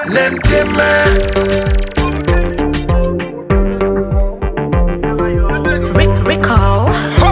Nentime. Rico.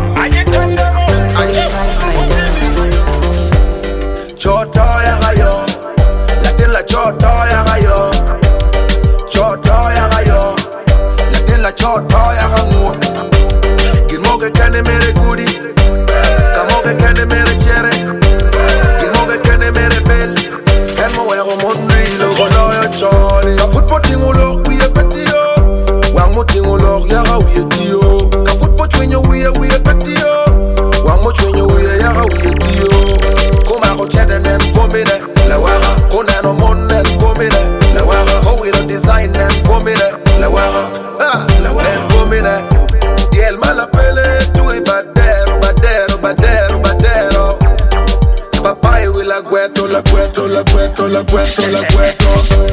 Choto ya gayo, la choto ya gayo, choto ya gayo, la choto ya gamu. Gimo que kane mere kuri, kamo que kane mere chere, gimo que kane mere bel, kamo ya gomondri lo golo yo chori. Ka football tingulo kuye petio, wang mo tingulo ya gawiye tio. Ka football chwenyo wiye petio, wang mo chwenyo wiye ya gawiye tio. Nen vomine, la wara, konano monen vomine, la wara, oh we don't design nen vomine, la wara, nen vomine. Y el malapele, tu y badero, badero, badero, badero. Papá y we la gueto, la gueto, la gueto, la gueto, la gueto.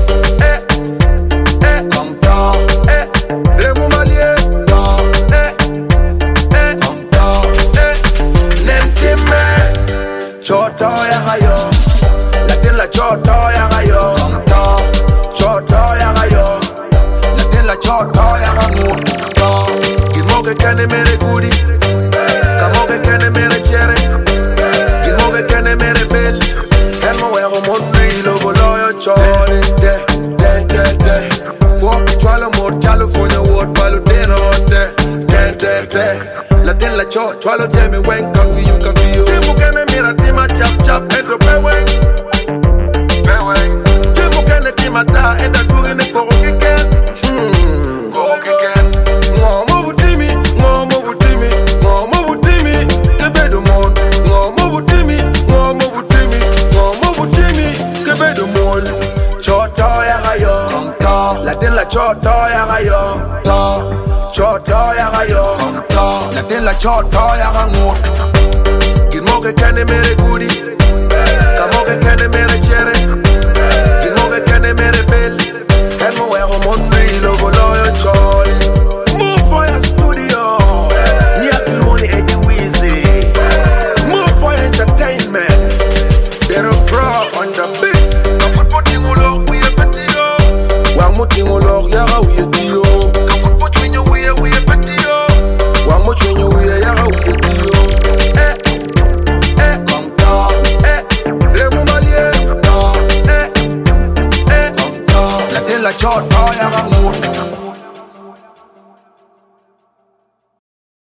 Comme ça, Remo Malier, comme ça, Nentime, choto ya gayo. La choto ya gayo, choto ya gayo, la choto ya gamu. Gimo que kane mere kuri, kamo que kane mere chere, gimo que kane mere bel, kamo wego mondri lo bolo yo chore. De, walk chwalo mor California word palo deno de. La cho chwalo de me wen coffee you. Gimo que me mira tima chap entro pe wen. Mata and the doing the Koro Kiken. Momo Butimi, the bedumon. Momo Butimi, the bedumon. Choto ya gayo, la choto ya gayo, choto ya gayo, la choto ya gayo. Gimo que kane mere kuri.